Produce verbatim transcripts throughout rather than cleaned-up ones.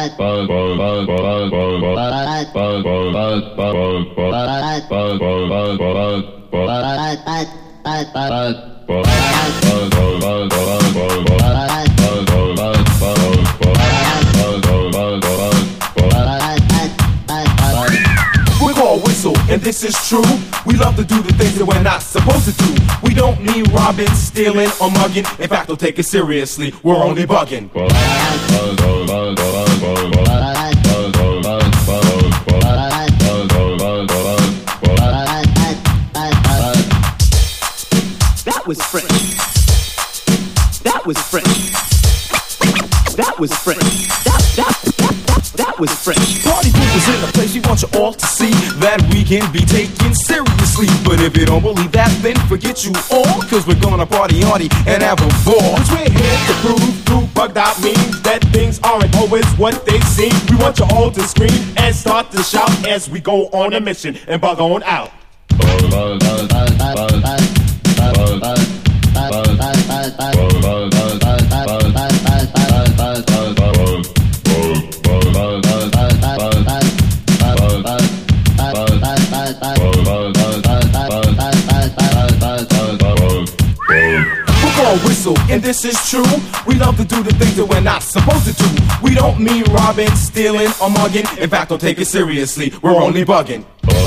We're called Whistle, and this is true. We love to do the things that we're not supposed to do. We don't mean robbing, stealing, or mugging. In fact, don't take it seriously. We're only bugging. That was French. That was French. That was French. That, that, that, that, that was French. Party people's in the place, we want you all to see that we can be taken seriously. But if you don't believe that, then forget you all, cause we're gonna party hardy and have a ball. Cause we're here to prove through bugged out means that things aren't always what they seem. We want you all to scream and start to shout as we go on a mission and bug on out. Whistle, and this is true. We love to do the things that we're not supposed to do. We don't mean robbing, stealing, or mugging. In fact, don't take it seriously. We're only bugging.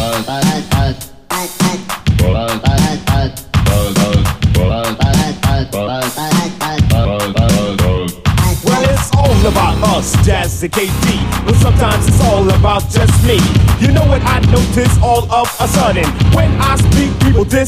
Well, it's all about us, Jazz and K D, but sometimes it's all about just me. You know what I notice all of a sudden? When I speak, people diss